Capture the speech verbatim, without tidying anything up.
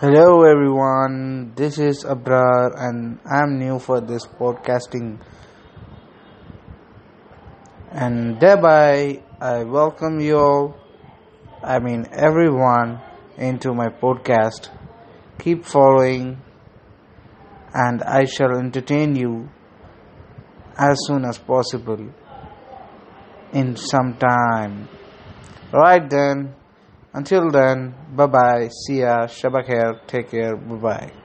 Hello everyone, this is Abrar and I'm new for this podcasting, and thereby I welcome you all, I mean everyone, into my podcast. Keep following and I shall entertain you as soon as possible in some time. Right then, until then, bye bye, see ya, Shabak Khair, take care, bye bye.